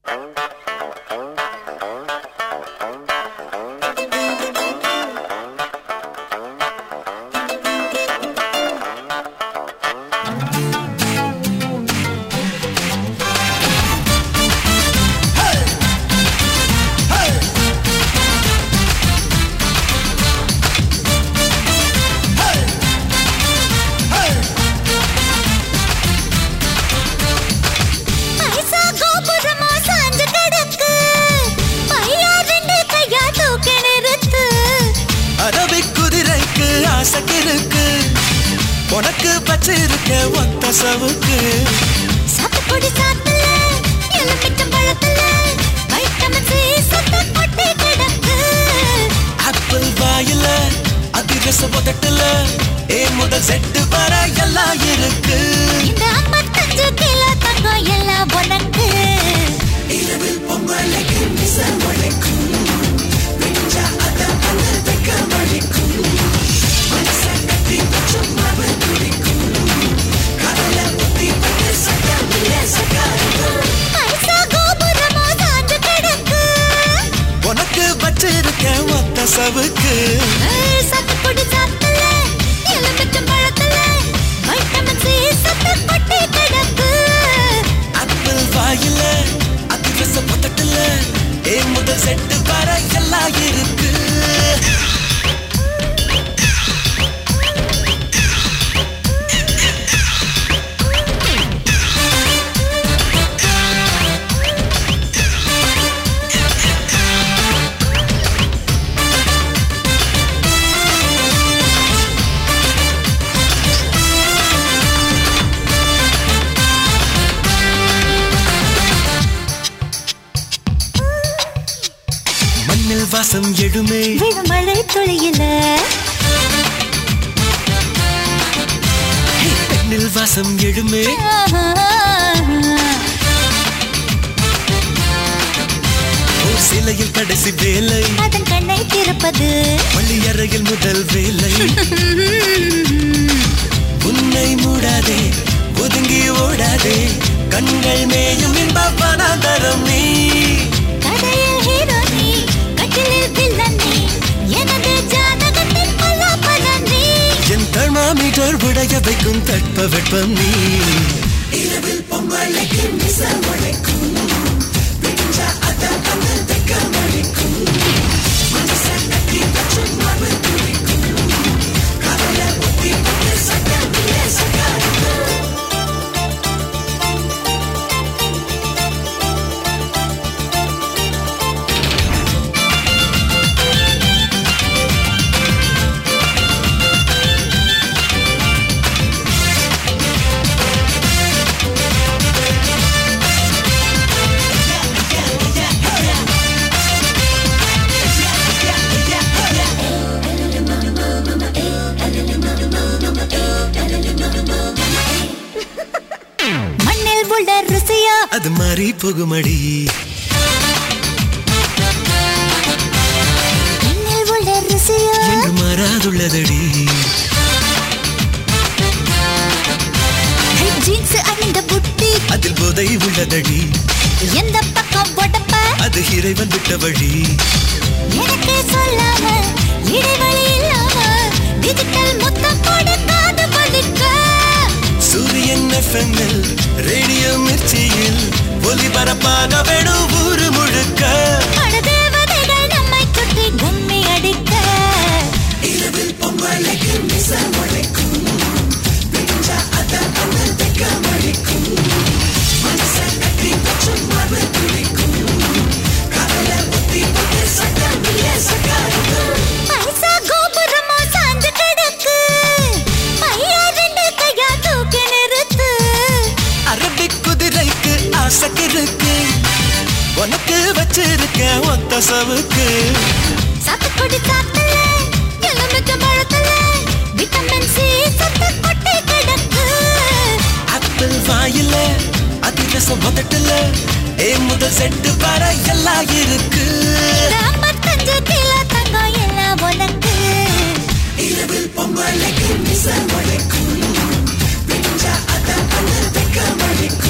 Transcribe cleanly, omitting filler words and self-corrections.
உனக்கு பச்சிருக்க ஒத்த சவுக்கு சாத்துக்குடி சாத்துல எலுமிச்சம் பழத்துல வைட்டமின் சி சத்து கொட்டி கிடக்கு ஆப்பிள் வாயில அதிரச உதட்டுல ஏ முதல் செட்டு வர எல்லாம் இருக்கு இந்த 55 கிலோ தங்கம் எல்லாம் உனக்கு இரவில் பொங்கலுக்கு மிசல் உழைக்கும் வெஞ்சா அத பந்தல் வைக்க மழிக்கும் மனச கட்டி வச்சும் அவள் துடிக்கும் கடல புத்தி பட்டு சட்டமில்ல சக்காரிக்கும் பைசா கோபுரமோ சாஞ்சு கிடக்கு உனக்கு வச்சிருக்க ஒத்த சவுக்கு சாத்துக்குடி சாத்துல எலுமிச்சம் பழத்துல வைட்டமின் சி சத்து கொட்டி கிடக்கு ஆப்பிள் வாயில அதிரச உதட்டுல ஏ முதல் செட்டு வர எல்லாம் இருக்கு மண்ணில் வாசம் எழுமே மழை துளியில பெண்ணில் வாசம் எழுமே ஓர் சிலையில் கடைசி வேலை அதன் கண்ணை திறப்பது பள்ளி அறையில் முதல் வேலை உன்னை மூடாதே ஒதுங்கி ஓடாதே கண்கள் மேயும் இன்பவனாந்தரம் நீ கதையில் ஹீரோ நீ கட்டிலில் வில்லன் நீ எனது ஜாதகத்தின் பலாபலன் நீ என் தெர்மாமீட்டர் உடைய வைக்கும் தட்ப வெப்பம் நீ இரவில் பொங்கலுக்கு மிசல் உழைக்கும் வெஞ்சா அத பந்தல் வைக்க மழிக்கும் மனச கட்டி வச்சும் அவள் துடிக்கும் கடல புத்தி பட்டு சட்டமில்ல சக்காரிக்கும் மண்ணில் உள்ள ருசியா அது மாறி போகுமடி மண்ணில் உள்ள ருசியா என்று மாறாதுள்ளதடி ஜீன்ஸ் அணிந்த புட்டி அதில் போதை உள்ளதடி எந்த பக்கம் உடப்ப அது இறைவன் விட்ட வழி எனக்கு சொல்லாம இடைவெளி இல்லாம டிஜிட்டல் முத்தம் கொடுக்காது வலிக்க சூரியன் எஃப்எம்மில் ரேடியோ மிர்ச்சியில் ஒலிபரப்பாக வேணும் ஊரு முழுக்க தேவதைகள் நம்மை சுற்றி கும்மி அடிக்க இரவில் பொங்கலுக்கு மிசல் உழைக்கும் வெஞ்சா அத பந்தல் வைக்க மழிக்கும் மனச கட்டி வச்சும் அவள் துடிக்கும் கடல புத்தி பட்டு சட்டமில்ல சக்காரிக்கும் பைசா கோபுரமோ சாஞ்சு கிடக்கு பையா ரெண்டு கையா தூக்கி நிறுத்து அரபிக் குதிரைக்கு ஆசைக்கிருக்கு உனக்கு வச்சிருக்க ஒத்த சவுக்கு சாத்துக்குடி சாத்துல எலுமிச்சம் பழத்துல விட்டமின் சி சத்து கொட்டி கிடக்கு ஆப்பிள் வாயில அதிரசம் உதட்டுல ஏ முதல் செட்டு வர எல்லாம் இருக்கு 55 கிலோ தங்கம் எல்லாம் உனக்கு இரவில் பொங்கலுக்கு மிசல் உழைக்கும் வெஞ்சா அத பந்தல் வைக்க மழிக்கும்